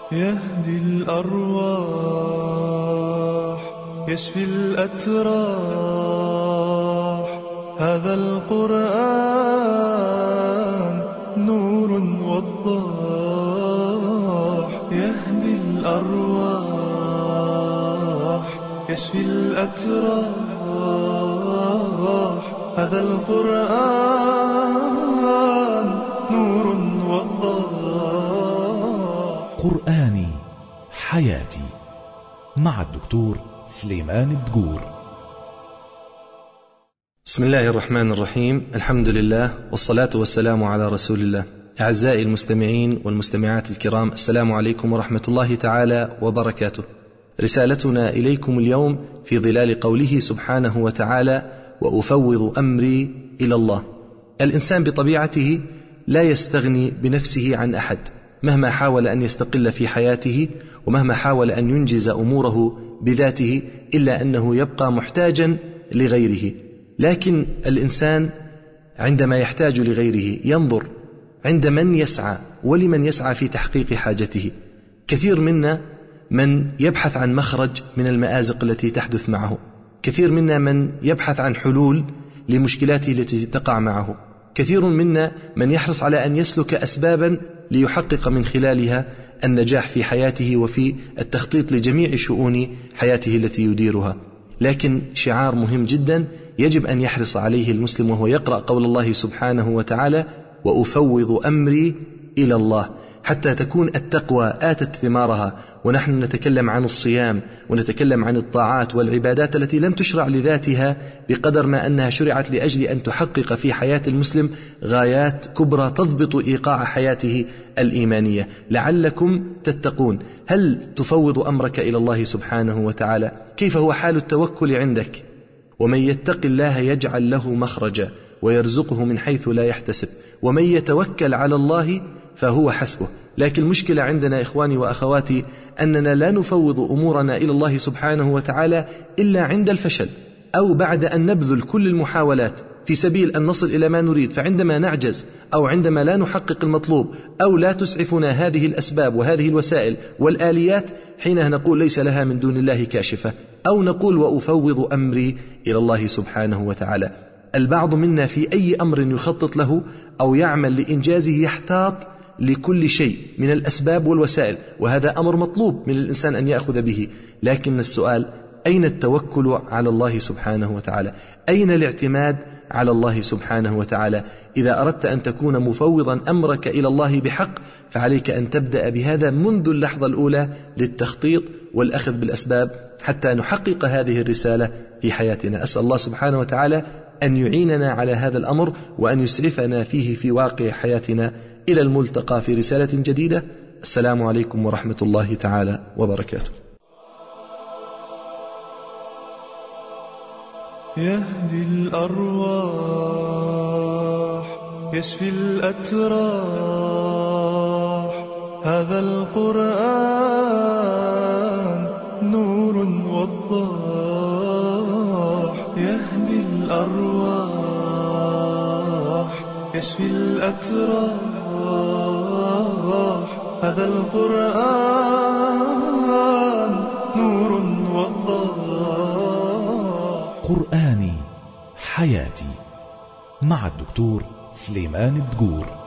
يهدي الأرواح يشفي الأتراح. هذا القرآن نور وضاح. يهدي الأرواح يشفي الأتراح. هذا القرآن نور وضاح. قرآني حياتي مع الدكتور سليمان الدقور. بسم الله الرحمن الرحيم. الحمد لله والصلاة والسلام على رسول الله. أعزائي المستمعين والمستمعات الكرام، السلام عليكم ورحمة الله تعالى وبركاته. رسالتنا إليكم اليوم في ظلال قوله سبحانه وتعالى: وأفوض أمري إلى الله. الإنسان بطبيعته لا يستغني بنفسه عن أحد، مهما حاول أن يستقل في حياته ومهما حاول أن ينجز أموره بذاته، إلا أنه يبقى محتاجا لغيره. لكن الإنسان عندما يحتاج لغيره ينظر عند من يسعى ولمن يسعى في تحقيق حاجته. كثير منا من يبحث عن مخرج من المآزق التي تحدث معه، كثير منا من يبحث عن حلول لمشكلاته التي تقع معه، كثير منا من يحرص على أن يسلك أسبابا ليحقق من خلالها النجاح في حياته وفي التخطيط لجميع شؤون حياته التي يديرها. لكن شعار مهم جدا يجب أن يحرص عليه المسلم وهو يقرأ قول الله سبحانه وتعالى: وأفوض أمري إلى الله، حتى تكون التقوى آتت ثمارها. ونحن نتكلم عن الصيام ونتكلم عن الطاعات والعبادات التي لم تشرع لذاتها بقدر ما أنها شرعت لأجل أن تحقق في حياة المسلم غايات كبرى تضبط إيقاع حياته الإيمانية. لعلكم تتقون. هل تفوض أمرك إلى الله سبحانه وتعالى؟ كيف هو حال التوكل عندك؟ ومن يتق الله يجعل له مخرجا ويرزقه من حيث لا يحتسب ومن يتوكل على الله فهو حسبه. لكن المشكلة عندنا إخواني وأخواتي أننا لا نفوض أمورنا إلى الله سبحانه وتعالى إلا عند الفشل، أو بعد أن نبذل كل المحاولات في سبيل أن نصل إلى ما نريد. فعندما نعجز أو عندما لا نحقق المطلوب أو لا تسعفنا هذه الأسباب وهذه الوسائل والآليات، حينها نقول ليس لها من دون الله كاشفة، أو نقول وأفوض أمري إلى الله سبحانه وتعالى. البعض منا في أي أمر يخطط له أو يعمل لإنجازه يحتاط لكل شيء من الأسباب والوسائل، وهذا أمر مطلوب من الإنسان أن يأخذ به. لكن السؤال: أين التوكل على الله سبحانه وتعالى؟ أين الاعتماد على الله سبحانه وتعالى؟ إذا أردت أن تكون مفوضا أمرك إلى الله بحق فعليك أن تبدأ بهذا منذ اللحظة الأولى للتخطيط والأخذ بالأسباب حتى نحقق هذه الرسالة في حياتنا. أسأل الله سبحانه وتعالى أن يعيننا على هذا الأمر وأن يسعفنا فيه في واقع حياتنا. إلى الملتقى في رسالة جديدة. السلام عليكم ورحمة الله تعالى وبركاته. يهدي الأرواح يشفي الأتراح. هذا القرآن نور وضاح. يهدي الأرواح يشفي الأتراح. هذا القرآن نور وضاح. قرآني حياتي مع الدكتور سليمان الدقور.